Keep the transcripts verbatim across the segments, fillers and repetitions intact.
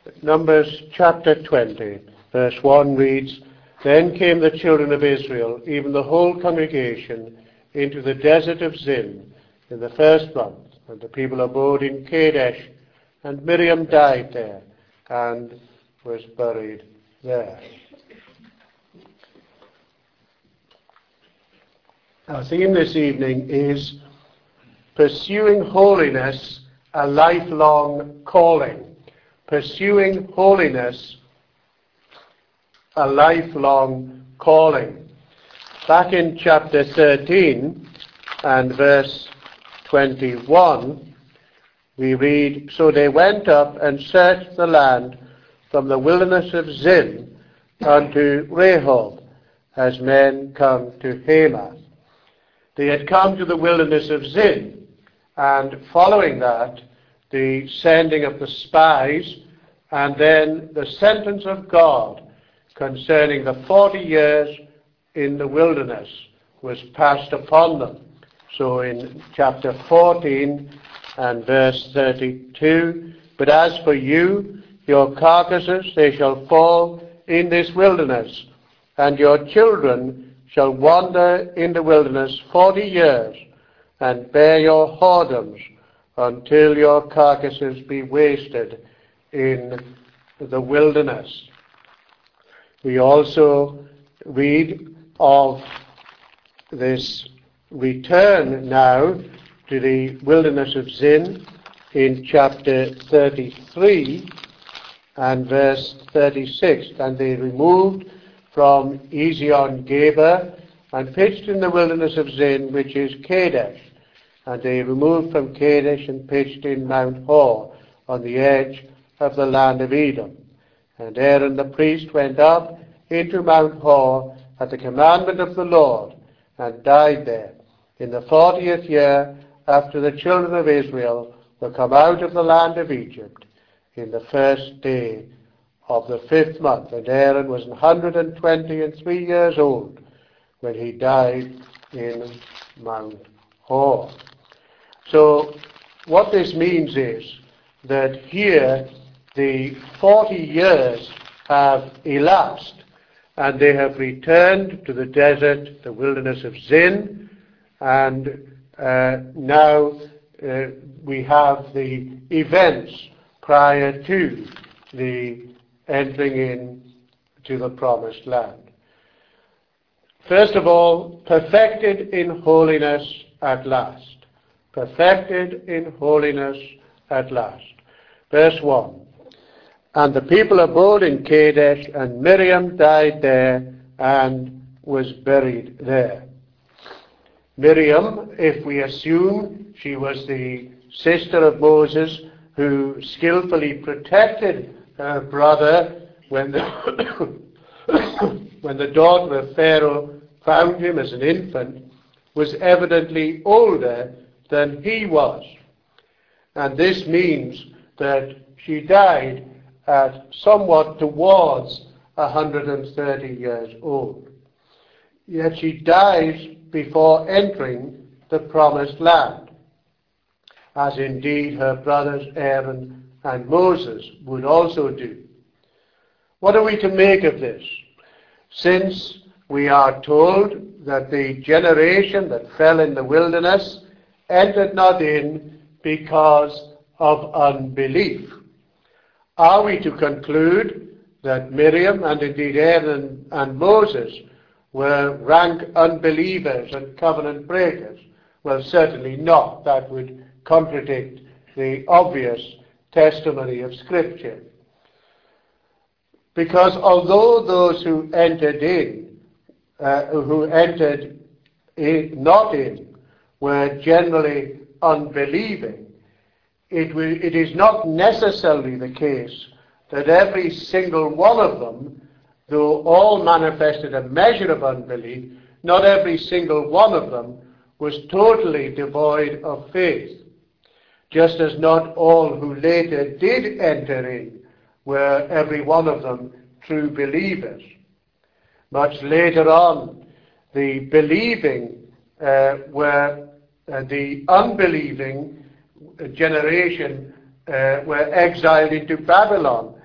Numbers chapter twenty, verse one reads, Then came the children of Israel, even the whole congregation, into the desert of Zin in the first month, and the people abode in Kadesh, and Miriam died there, and was buried there. Our theme this evening is Pursuing Holiness, a Lifelong Calling. Pursuing Holiness, a Lifelong Calling. Back in chapter thirteen and verse twenty-one, we read, So they went up and searched the land from the wilderness of Zin unto Rehob, as men come to Hamath. They had come to the wilderness of Zin, and following that, the sending of the spies, and then the sentence of God concerning the forty years in the wilderness was passed upon them. So in chapter fourteen and verse thirty-two, But as for you, your carcasses, they shall fall in this wilderness, and your children shall wander in the wilderness forty years, and bear your whoredoms, until your carcasses be wasted in the wilderness. We also read of this return now to the wilderness of Zin in chapter thirty-three and verse thirty-six. And they removed from Ezion-Geber and pitched in the wilderness of Zin, which is Kadesh. And they removed from Kadesh and pitched in Mount Hor, on the edge of the land of Edom. And Aaron the priest went up into Mount Hor at the commandment of the Lord, and died there, in the fortieth year after the children of Israel were come out of the land of Egypt, in the first day of the fifth month. And Aaron was one hundred and twenty and three years old when he died in Mount Hor. So what this means is that here the forty years have elapsed, and they have returned to the desert, the wilderness of Zin, and uh, now uh, we have the events prior to the entering in to the promised land. First of all, perfected in holiness at last. Perfected in holiness at last. Verse one. And the people abode in Kadesh, and Miriam died there, and was buried there. Miriam, if we assume she was the sister of Moses, who skillfully protected her brother when the, when the daughter of Pharaoh found him as an infant, was evidently older than he was. And this means that she died at somewhat towards one hundred thirty years old. Yet she dies before entering the promised land, as indeed her brothers Aaron and Moses would also do. What are we to make of this? Since we are told that the generation that fell in the wilderness entered not in because of unbelief, are we to conclude that Miriam and indeed Aaron and Moses were rank unbelievers and covenant breakers? Well, certainly not. That would contradict the obvious testimony of Scripture. Because although those who entered in, uh, who entered in, not in, were generally unbelieving, it, will, it is not necessarily the case that every single one of them, though all manifested a measure of unbelief, not every single one of them was totally devoid of faith. Just as not all who later did enter in were every one of them true believers. Much later on, the believing uh, were uh, the unbelieving generation uh, were exiled into Babylon,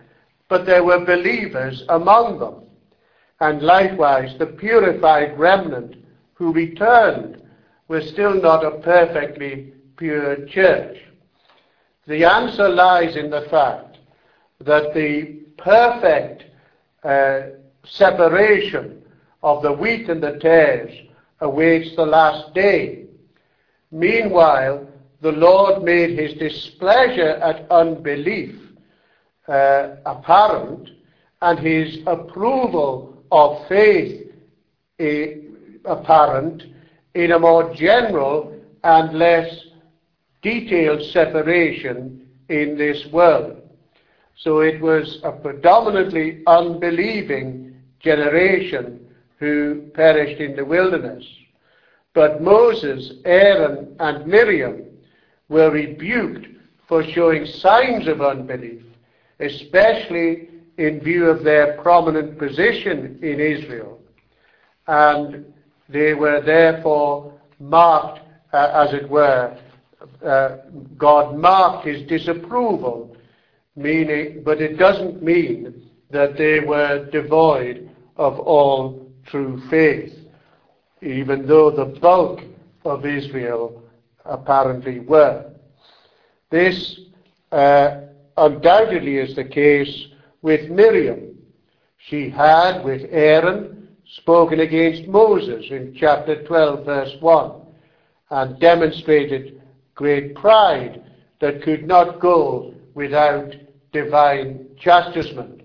but there were believers among them, and likewise the purified remnant who returned were still not a perfectly pure church. The answer lies in the fact that the perfect uh, separation of the wheat and the tares awaits the last day. Meanwhile, the Lord made his displeasure at unbelief uh, apparent, and his approval of faith uh, apparent in a more general and less detailed separation in this world. So it was a predominantly unbelieving generation who perished in the wilderness. But Moses, Aaron, and Miriam were rebuked for showing signs of unbelief, especially in view of their prominent position in Israel. And they were therefore marked, uh, as it were, uh, God marked his disapproval, meaning, but it doesn't mean that they were devoid of all true faith, even though the bulk of Israel apparently were. This uh, undoubtedly is the case with Miriam. She had, with Aaron, spoken against Moses in chapter twelve, verse one, and demonstrated great pride that could not go without divine chastisement.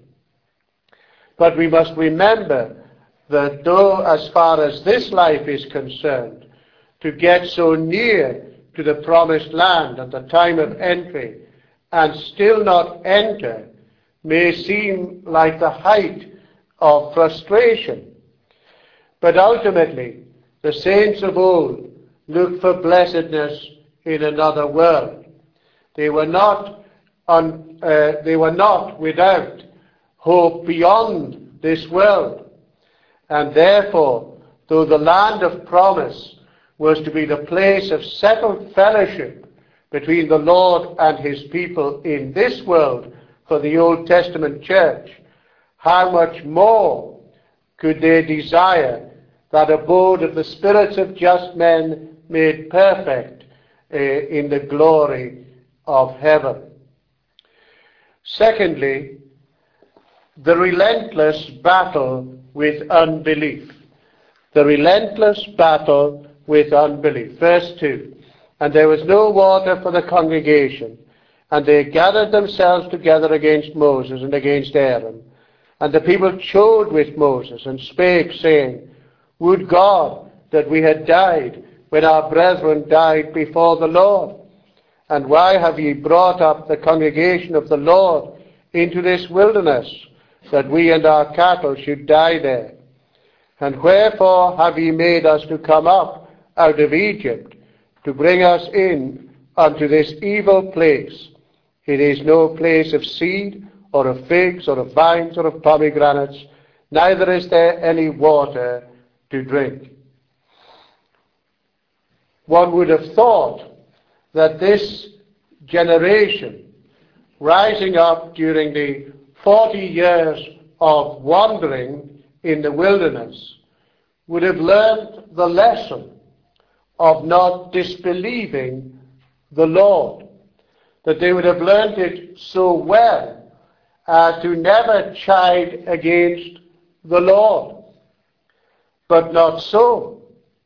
But we must remember that though, as far as this life is concerned, to get so near to the promised land at the time of entry and still not enter may seem like the height of frustration. But ultimately, the saints of old looked for blessedness in another world. They were not, un, uh, they were not without hope beyond this world. And therefore, though the land of promise was to be the place of settled fellowship between the Lord and his people in this world for the Old Testament church, how much more could they desire that abode of the spirits of just men made perfect uh, in the glory of heaven. Secondly, the relentless battle with unbelief. The relentless battle with unbelief. Verse two. And there was no water for the congregation, and they gathered themselves together against Moses and against Aaron. And the people chode with Moses, and spake, saying, Would God that we had died when our brethren died before the Lord? And why have ye brought up the congregation of the Lord into this wilderness, that we and our cattle should die there? And wherefore have ye made us to come up out of Egypt, to bring us in unto this evil place? It is no place of seed, or of figs, or of vines, or of pomegranates, neither is there any water to drink. One would have thought that this generation, rising up during the forty years of wandering in the wilderness, would have learned the lesson of not disbelieving the Lord, that they would have learned it so well uh, to never chide against the Lord. But not so.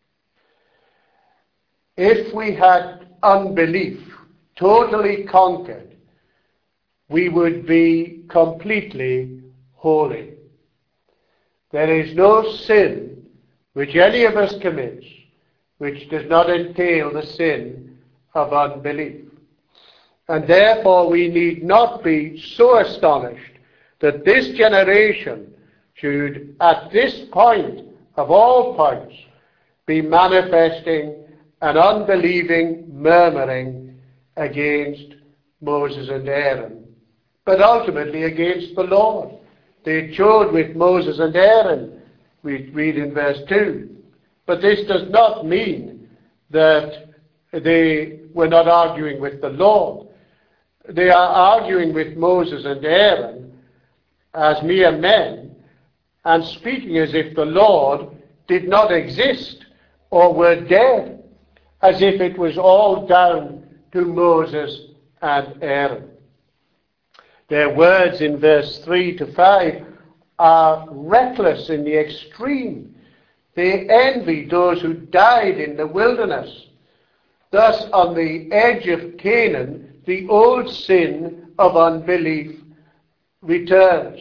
If we had unbelief totally conquered, we would be completely holy. There is no sin which any of us commits which does not entail the sin of unbelief. And therefore we need not be so astonished that this generation should, at this point of all points, be manifesting an unbelieving murmuring against Moses and Aaron, but ultimately against the Lord. They chode with Moses and Aaron, we read in verse two. But this does not mean that they were not arguing with the Lord. They are arguing with Moses and Aaron as mere men, and speaking as if the Lord did not exist or were dead, as if it was all down to Moses and Aaron. Their words in verse three to five are reckless in the extreme. They envy those who died in the wilderness. Thus, on the edge of Canaan, the old sin of unbelief returns.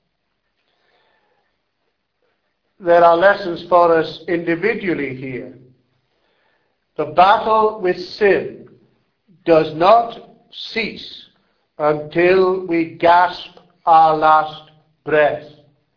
There are lessons for us individually here. The battle with sin does not cease until we gasp our last breath.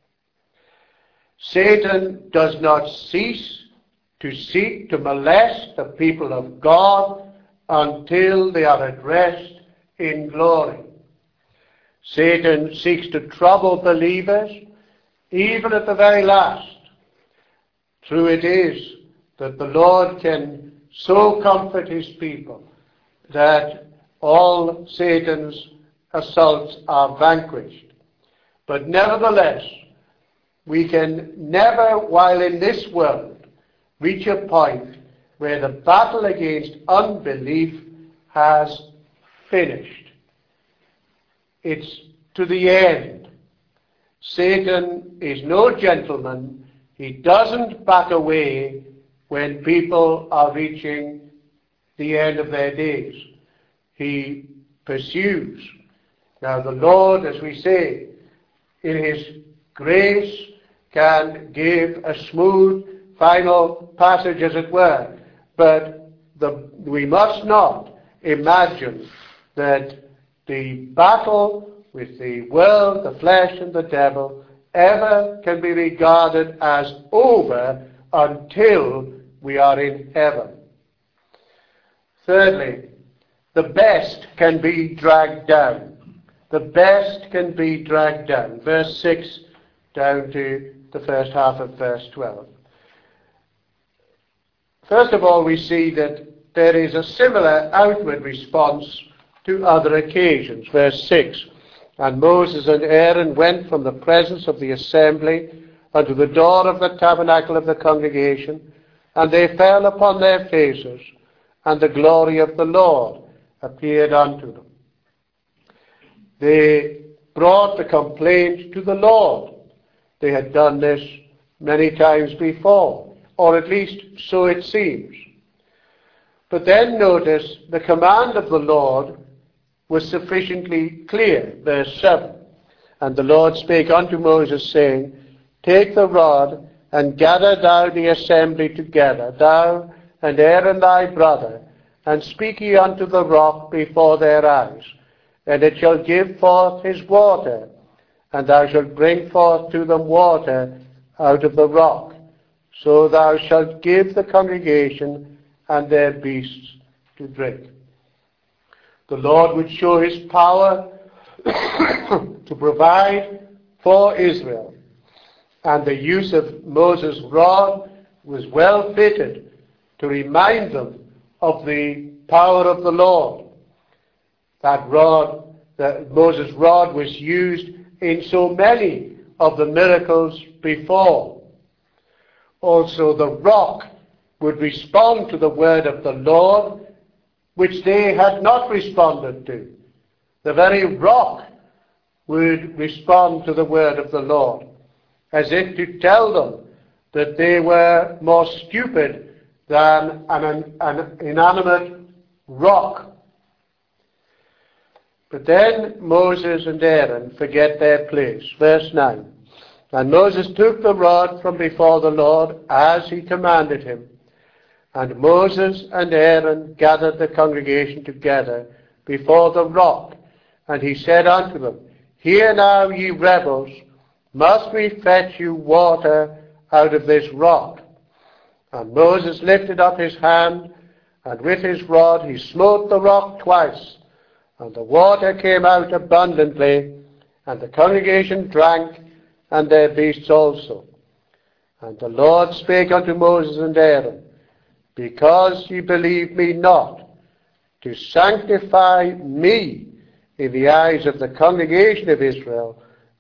Satan does not cease to seek to molest the people of God until they are at rest in glory. Satan seeks to trouble believers even at the very last. True it is that the Lord can so comfort his people that all Satan's assaults are vanquished. But nevertheless, we can never, while in this world, reach a point where the battle against unbelief has finished. It's to the end. Satan is no gentleman. He doesn't back away when people are reaching the end of their days. He pursues. Now the Lord, as we say, in his grace can give a smooth final passage, as it were. But the, we must not imagine that the battle with the world, the flesh, and the devil ever can be regarded as over until we are in heaven. Thirdly, the best can be dragged down. The best can be dragged down. Verse six down to the first half of verse twelve. First of all, we see that there is a similar outward response to other occasions. Verse six, and Moses and Aaron went from the presence of the assembly unto the door of the tabernacle of the congregation, and they fell upon their faces, and the glory of the Lord appeared unto them. They brought the complaint to the Lord. They had done this many times before, or at least so it seems. But then notice the command of the Lord was sufficiently clear. Verse seven, and the Lord spake unto Moses, saying, take the rod, and gather thou the assembly together, thou and Aaron thy brother, and speak ye unto the rock before their eyes, and it shall give forth his water, and thou shalt bring forth to them water out of the rock. So thou shalt give the congregation and their beasts to drink. The Lord would show his power to provide for Israel. And the use of Moses' rod was well fitted to remind them of the power of the Lord. That rod, that Moses' rod was used in so many of the miracles before. Also, the rock would respond to the word of the Lord, which they had not responded to. The very rock would respond to the word of the Lord, as if to tell them that they were more stupid than an, an inanimate rock. But then Moses and Aaron forget their place. Verse nine. And Moses took the rod from before the Lord, as he commanded him. And Moses and Aaron gathered the congregation together before the rock. And he said unto them, hear now, ye rebels, must we fetch you water out of this rock? And Moses lifted up his hand, and with his rod he smote the rock twice, and the water came out abundantly, and the congregation drank, and their beasts also. And the Lord spake unto Moses and Aaron, because ye believe me not, to sanctify me in the eyes of the congregation of Israel,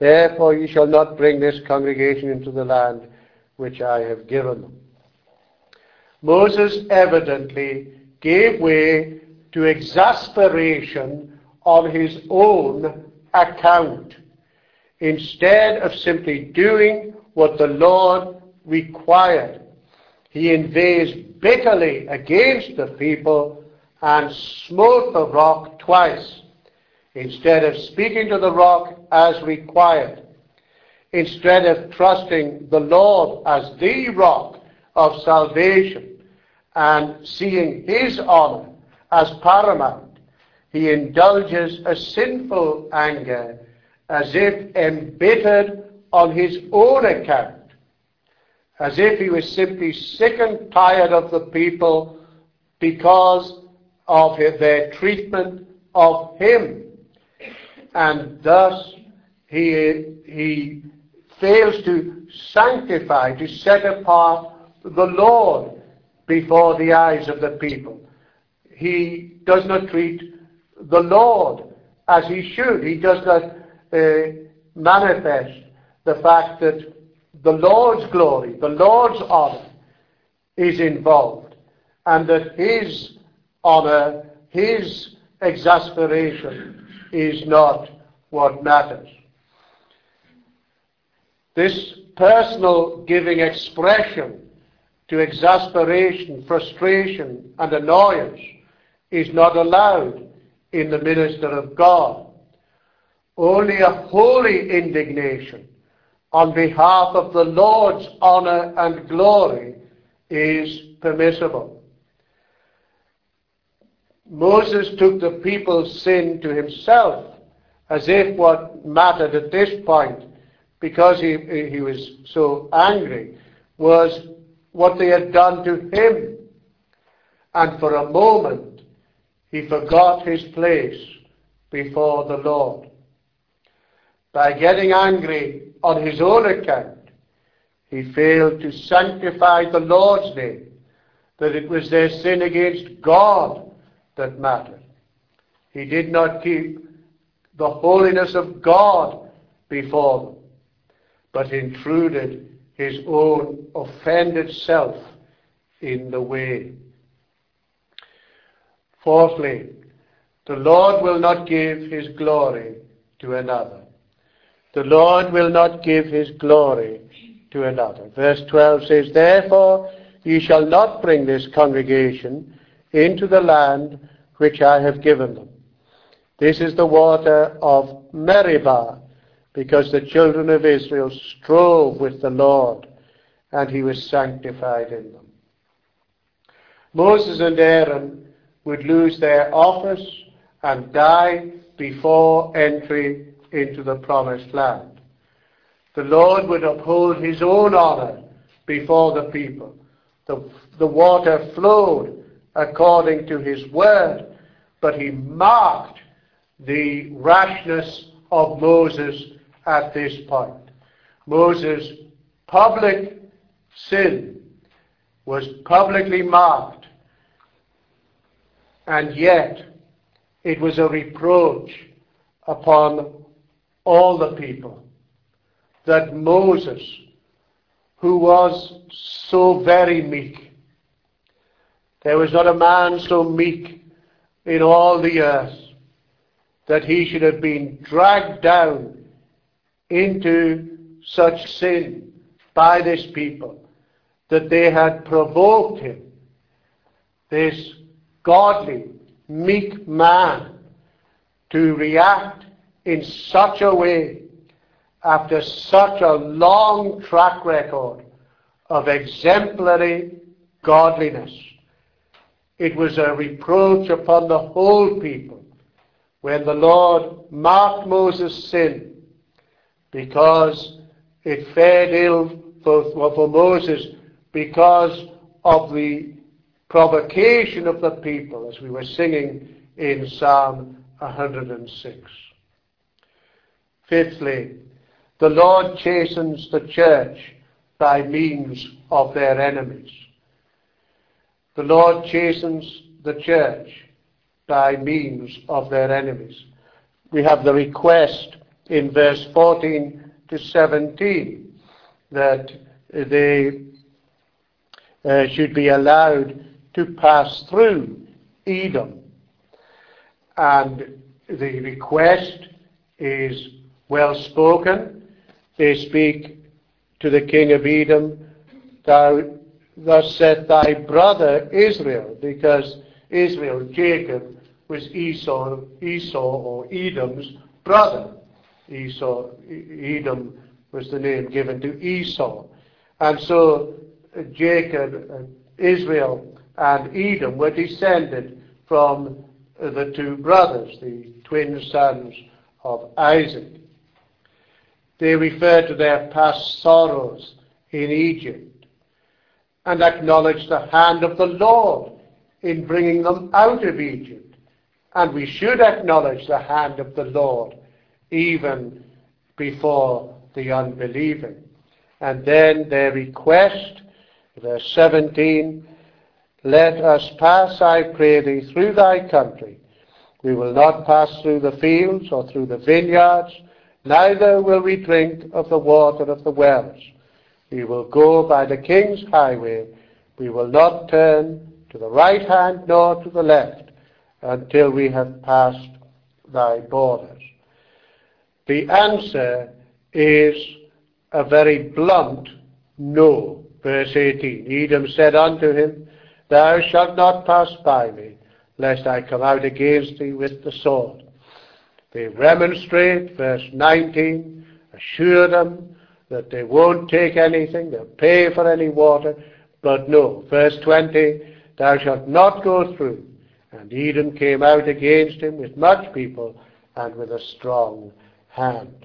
Therefore ye shall not bring this congregation into the land which I have given them. Moses evidently gave way to exasperation on his own account, instead of simply doing what the Lord required. He inveighs bitterly against the people and smote the rock twice, instead of speaking to the rock as required, instead of trusting the Lord as the rock of salvation and seeing his honor as paramount. He indulges a sinful anger as if embittered on his own account, as if he was simply sick and tired of the people because of their treatment of him. And thus he, he fails to sanctify, to set apart the Lord before the eyes of the people. He does not treat the Lord as he should. He does not uh, manifest the fact that the Lord's glory, the Lord's honor is involved, and that his honor, his exasperation is not what matters. This personal giving expression to exasperation, frustration, and annoyance is not allowed in the minister of God. Only a holy indignation on behalf of the Lord's honor and glory is permissible. Moses took the people's sin to himself, as if what mattered at this point, because he, he was so angry, was what they had done to him. And for a moment, he forgot his place before the Lord. By getting angry on his own account, he failed to sanctify the Lord's name, that it was their sin against God that mattered. He did not keep the holiness of God before them, but intruded his own offended self in the way. Fourthly, the Lord will not give his glory to another. The Lord will not give his glory to another. Verse twelve says, Therefore ye shall not bring this congregation into the land which I have given them. This is the water of Meribah, because the children of Israel strove with the Lord, and he was sanctified in them. Moses and Aaron would lose their office and die before entry into the promised land. The Lord would uphold his own honor before the people. The, the water flowed according to his word, but he marked the rashness of Moses at this point. Moses' public sin was publicly marked, and yet it was a reproach upon all the people that Moses, who was so very meek, there was not a man so meek in all the earth, that he should have been dragged down into such sin by this people, that they had provoked him, this godly, meek man, to react in such a way after such a long track record of exemplary godliness. It was a reproach upon the whole people when the Lord marked Moses' sin, because it fared ill for, for Moses because of the provocation of the people, as we were singing in Psalm one hundred six. Fifthly, the Lord chastens the church by means of their enemies. The Lord chastens the church by means of their enemies. We have the request in verse fourteen to seventeen, that they uh, should be allowed to pass through Edom. And the request is well spoken. They speak to the king of Edom, "Thou thus saith thy brother Israel," because Israel, Jacob, was Esau, Esau or Edom's brother. Esau, Edom was the name given to Esau. And so Jacob, Israel, and Edom were descended from the two brothers, the twin sons of Isaac. They refer to their past sorrows in Egypt and acknowledge the hand of the Lord in bringing them out of Egypt. And we should acknowledge the hand of the Lord even before the unbelieving. And then their request, verse seventeen, "Let us pass, I pray thee, through thy country. We will not pass through the fields or through the vineyards, neither will we drink of the water of the wells. We will go by the king's highway. We will not turn to the right hand nor to the left until we have passed thy borders." The answer is a very blunt no. Verse eighteen, "Edom said unto him, Thou shalt not pass by me, lest I come out against thee with the sword." They remonstrate, verse nineteen, assure them that they won't take anything, they'll pay for any water, but no. Verse twenty, "Thou shalt not go through." And Edom came out against him with much people and with a strong hand.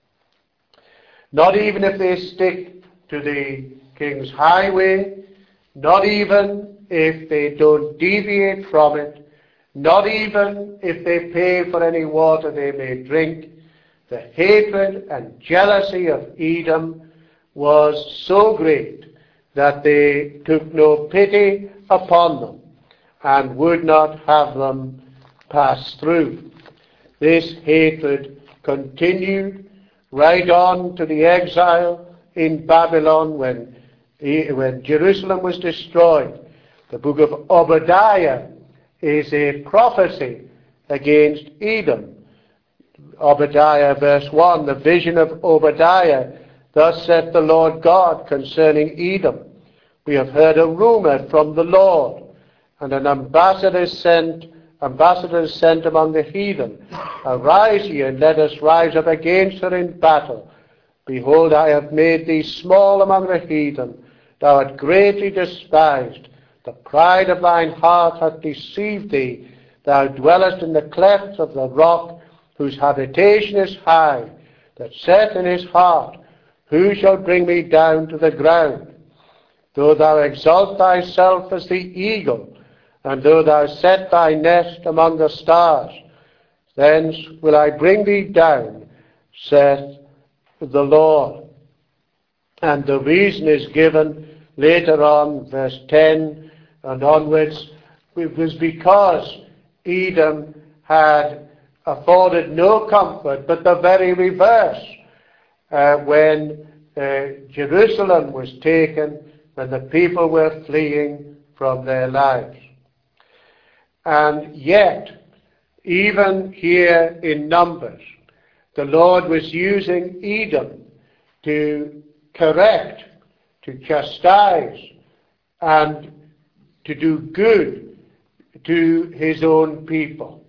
Not even if they stick to the king's highway, not even if they don't deviate from it, not even if they pay for any water they may drink, the hatred and jealousy of Edom was so great that they took no pity upon them and would not have them pass through. This hatred continued right on to the exile in Babylon when, when Jerusalem was destroyed. The book of Obadiah is a prophecy against Edom. Obadiah verse one, the vision of Obadiah, "Thus saith the Lord God concerning Edom, we have heard a rumor from the Lord, and an ambassador is sent, ambassador is sent among the heathen. Arise ye, and let us rise up against her in battle. Behold, I have made thee small among the heathen. Thou art greatly despised. The pride of thine heart hath deceived thee. Thou dwellest in the clefts of the rock, whose habitation is high, that saith in his heart, Who shall bring me down to the ground? Though thou exalt thyself as the eagle, and though thou set thy nest among the stars, thence will I bring thee down, saith the Lord. And the reason is given later on, verse ten and onwards. It was because Edom had afforded no comfort, but the very reverse. Uh, when uh, Jerusalem was taken, when the people were fleeing from their lives. And yet, even here in Numbers, the Lord was using Edom to correct, to chastise, and to do good to his own people.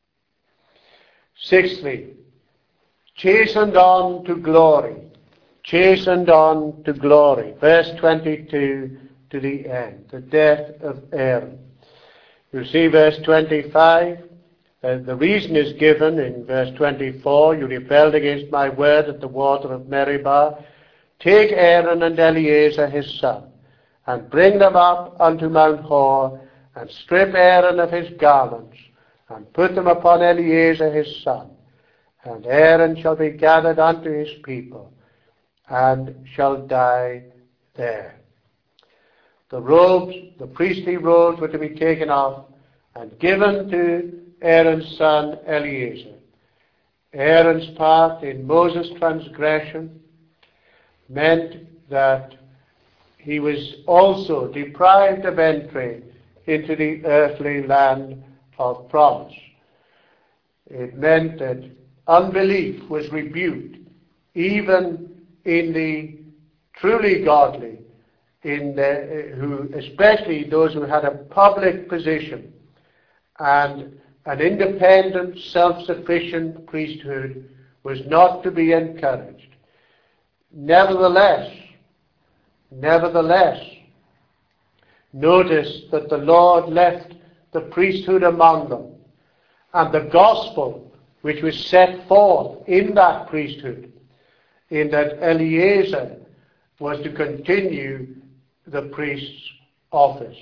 Sixthly, chastened on to glory. Chastened on to glory. Verse twenty-two to the end. The death of Aaron. You see verse twenty-five. Uh, the reason is given in verse twenty-four. You rebelled against my word at the water of Meribah. Take Aaron and Eleazar his son, and bring them up unto Mount Hor, and strip Aaron of his garments, and put them upon Eleazar his son. And Aaron shall be gathered unto his people, and shall die there. The robes, the priestly robes, were to be taken off and given to Aaron's son Eleazar. Aaron's part in Moses' transgression meant that he was also deprived of entry into the earthly land of promise. It meant that unbelief was rebuked, even in the truly godly, in the, who, especially those who had a public position and an independent, self-sufficient priesthood was not to be encouraged. Nevertheless, nevertheless, notice that the Lord left the priesthood among them, and the gospel which was set forth in that priesthood, in that Eleazar was to continue the priest's office.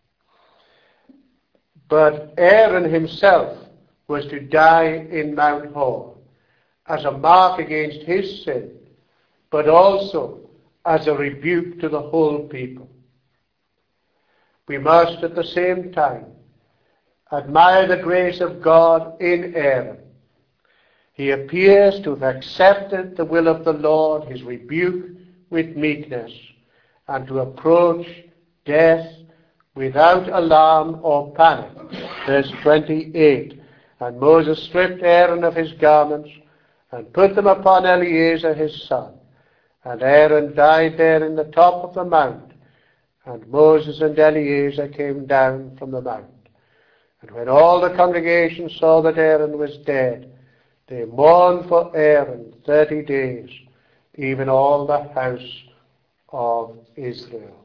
But Aaron himself was to die in Mount Hor as a mark against his sin, but also as a rebuke to the whole people. We must at the same time admire the grace of God in Aaron. He appears to have accepted the will of the Lord, his rebuke, with meekness, and to approach death without alarm or panic. Verse twenty-eight. And Moses stripped Aaron of his garments and put them upon Eleazar his son. And Aaron died there in the top of the mount. And Moses and Eleazar came down from the mount. And when all the congregation saw that Aaron was dead, they mourned for Aaron thirty days, even all the house of Israel.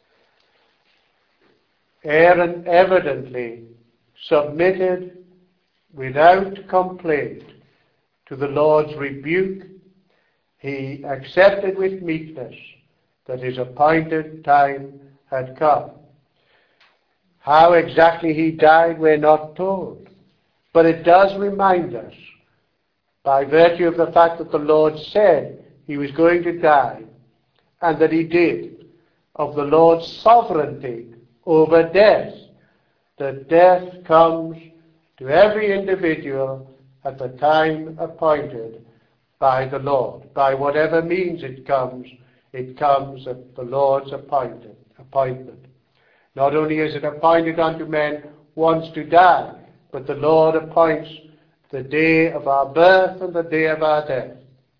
Aaron evidently submitted without complaint to the Lord's rebuke. He accepted with meekness that his appointed time had come. How exactly he died, we're not told. But it does remind us, by virtue of the fact that the Lord said he was going to die, and that he did, of the Lord's sovereignty over death, that death comes to every individual at the time appointed by the Lord. By whatever means it comes, it comes at the Lord's appointed appointment. Not only is it appointed unto men once to die, but the Lord appoints the day of our birth and the day of our death.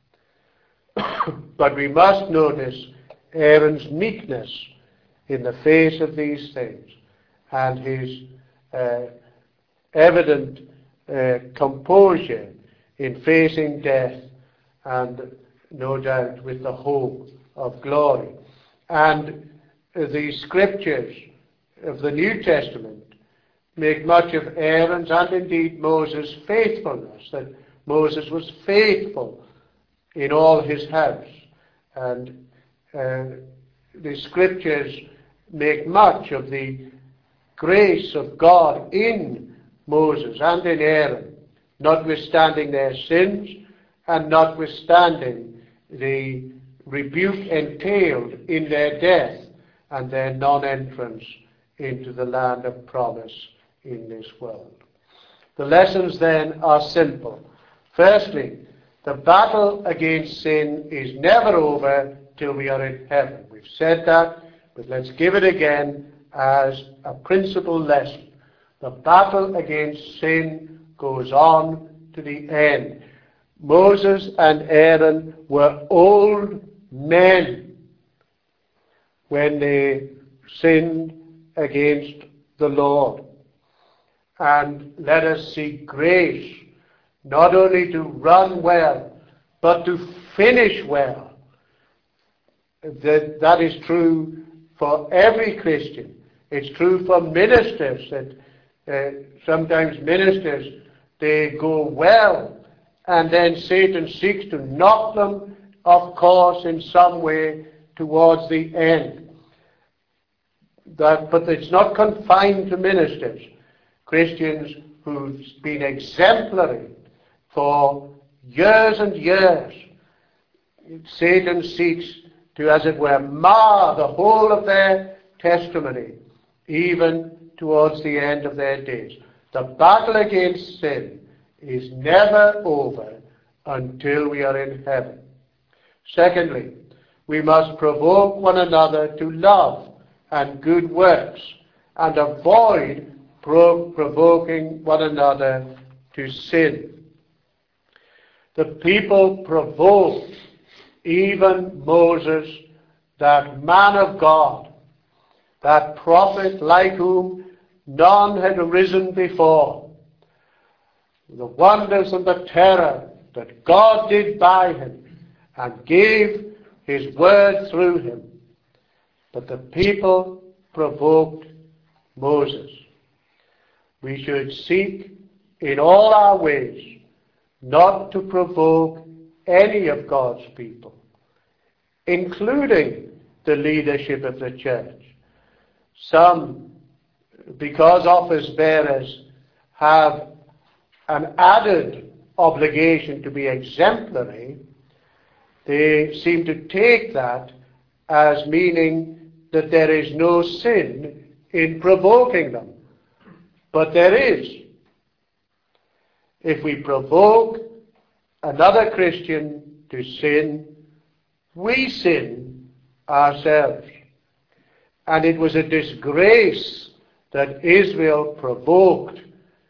But we must notice Aaron's meekness in the face of these things, and his uh, evident uh, composure in facing death, and no doubt with the hope of glory. And the scriptures of the New Testament make much of Aaron's and indeed Moses' faithfulness, that Moses was faithful in all his house. And uh, the scriptures make much of the grace of God in Moses and in Aaron, notwithstanding their sins and notwithstanding the rebuke entailed in their death and their non-entrance into the land of promise in this world. The lessons then are simple. Firstly, the battle against sin is never over till we are in heaven. We've said that, but let's give it again as a principal lesson. The battle against sin goes on to the end. Moses and Aaron were old men when they sinned against the Lord. And let us seek grace, not only to run well, but to finish well. That, that is true for every Christian. It's true for ministers, that uh, sometimes ministers, they go well, and then Satan seeks to knock them off course in some way towards the end. That, but it's not confined to ministers. Christians who've been exemplary for years and years, Satan seeks to, as it were, mar the whole of their testimony, even towards the end of their days. The battle against sin is never over until we are in heaven. Secondly, we must provoke one another to love and good works, and avoid pro- provoking one another to sin. The people provoked even Moses, that man of God, that prophet like whom none had arisen before. The wonders and the terror that God did by him and gave his word through him. But the people provoked Moses. We should seek in all our ways not to provoke any of God's people, including the leadership of the church. Some, because office bearers have an added obligation to be exemplary, they seem to take that as meaning that there is no sin in provoking them. But there is. If we provoke another Christian to sin, we sin ourselves. And it was a disgrace that Israel provoked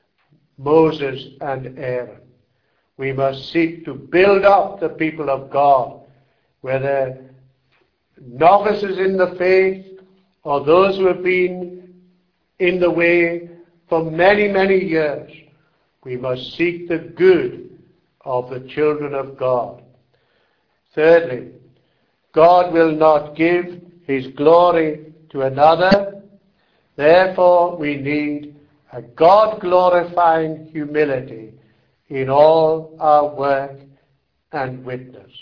Moses and Aaron. We must seek to build up the people of God, whether novices in the faith or those who have been in the way for many, many years. We must seek the good of the children of God. Thirdly, God will not give his glory to another. Therefore, we need a God-glorifying humility in all our work and witness.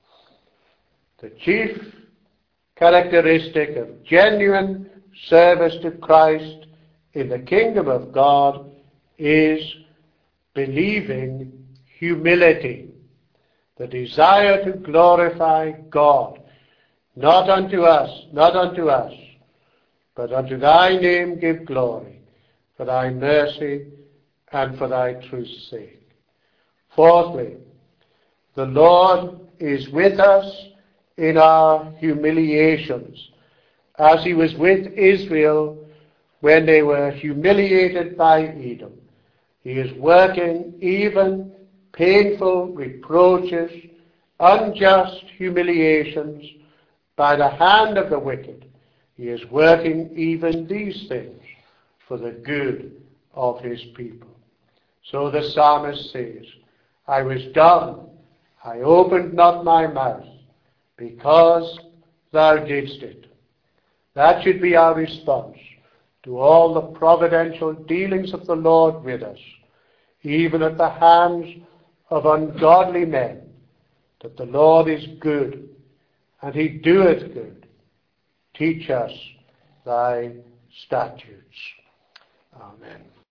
The chief characteristic of genuine service to Christ in the kingdom of God is believing humility, the desire to glorify God, not unto us, not unto us, but unto thy name give glory, for thy mercy and for thy truth's sake. Fourthly, the Lord is with us in our humiliations, as he was with Israel when they were humiliated by Edom. He is working even painful reproaches, unjust humiliations by the hand of the wicked. He is working even these things for the good of his people. So the psalmist says, I was dumb, I opened not my mouth, because thou didst it. That should be our response to all the providential dealings of the Lord with us, even at the hands of ungodly men, that the Lord is good, and he doeth good. Teach us thy statutes. Amen.